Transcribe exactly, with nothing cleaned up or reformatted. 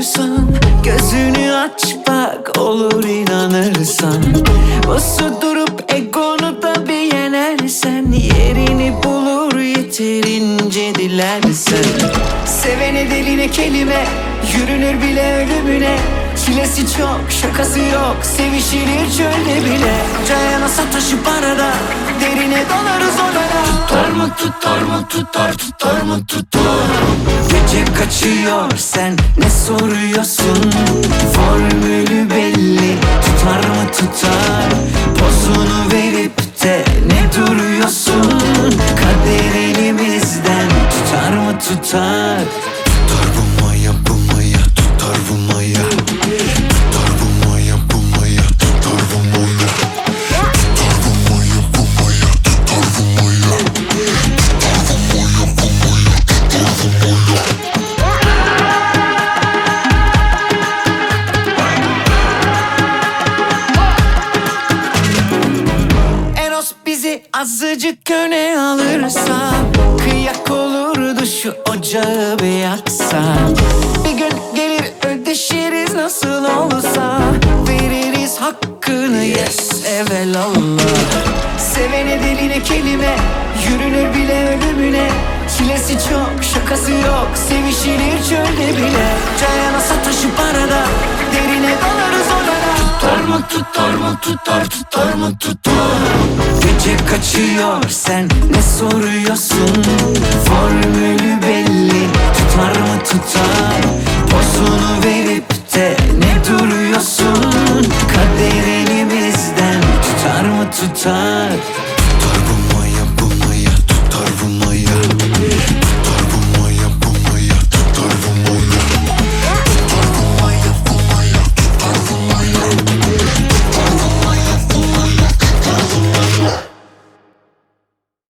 olursan, gözünü aç bak olur inanırsan. Bası durup egonu da bir yenersen, yerini bulur yeterince dilersen. Sevene deline kelime, yürünür bile ölümüne. Çilesi çok, şakası yok, sevişilir çölde bile. Cayana sataşıp arada, derine dalarız odana. Tutar mı tutar mı tutar tutar mı tutar. Gece kaçıyor sen ne soruyorsun? Formülü belli, tutar mı tutar. Pozunu verip de ne duruyorsun? Kader elimizden tutar mı tutar. Tutar bu maya bu maya, tutar bu maya. Tutar bu maya bu maya, tutar bu maya. Tutar bu maya bu maya, tutar bu maya. Tutar bu maya bu maya, tutar bu maya. Eros bizi azıcık öne alırsa, kıyak olurdu şu ocağı bir yaksa. Bir gün gelir ödeşiriz nasıl olsa, veririz hakkını yes evelallah. Sevene deline kelime, yürünür bile ölümüne. Çilesi çok, şakası yok, sevişilir çölde bile. Cayana sataşıp arada, derine dalarız odana. Tutar mı tutar mı tutar tutar mı tutar. Gece kaçıyor sen ne soruyorsun? Formülü belli, tutar mı tutar. Pozunu verip de ne duruyorsun? Kader elimizden tutar mı tutar.